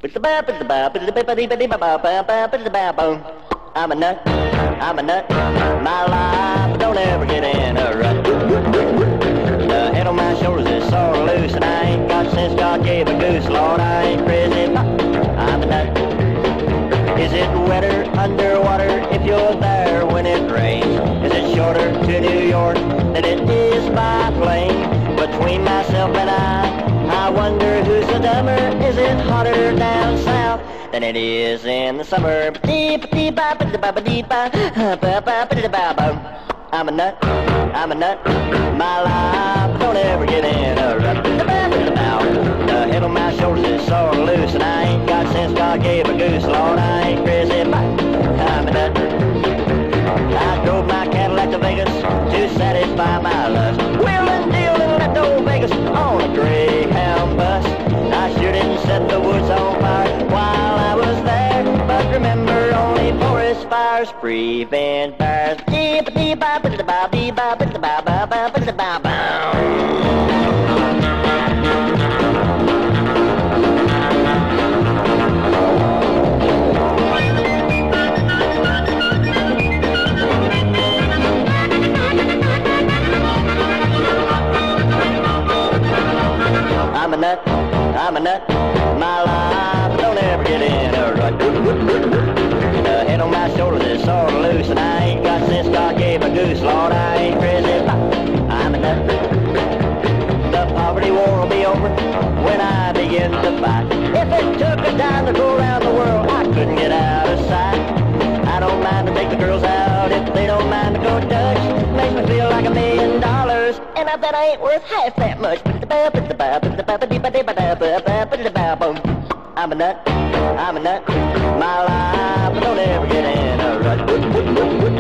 I'm a nut, I'm a nut. My life don't ever get in a rut. The head on my shoulders is sort of loose, and I ain't got sense God gave a goose. Lord, I ain't crazy, but I'm a nut. Is it wetter underwater if you're there when it rains? Is it shorter to New York than it is by plane? Between myself and I wonder who's the dumber. Is it hotter down south than it is in the summer? I'm a nut, I'm a nut. My life don't ever get in a rut. The head on my shoulders is sort of loose, and I ain't got sense God gave a goose. Lord, I ain't crazy, but I'm a nut. I drove my Cadillac to Vegas to satisfy my lust. Wheeling, dealing at old Vegas on a Greyhound bus. I sure didn't set the woods on fire while I was there, but remember, only forest fires prevent fires. I'm a nut, I'm a nut. My life don't ever get in a rut. The head on my shoulders is sort of loose, and I ain't got sense God gave a goose. Lord, I ain't crazy, but I'm a nut. The poverty war will be over when I begin to fight. If it took a dime to go around the world, I couldn't get out of sight. I don't mind to take the girls out if they don't mind to go Dutch. Makes me feel like $1 million, and I bet I ain't worth half that much. I'm a nut, I'm a nut. My life don't ever get in a rut.